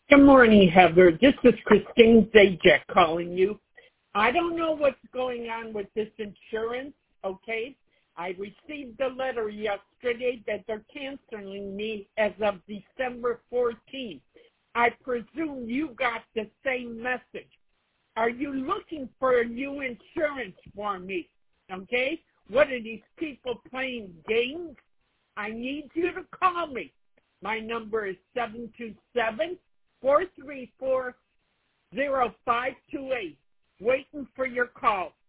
Good morning, Heather. This is Christine Zajac calling you. I don't know what's going on with this insurance, okay? I received a letter yesterday that they're canceling me as of December 14th. I presume you got the same message. Are you looking for a new insurance for me, okay? What are these people playing games? I need you to call me. My number is 727-434-0528. Waiting for your call.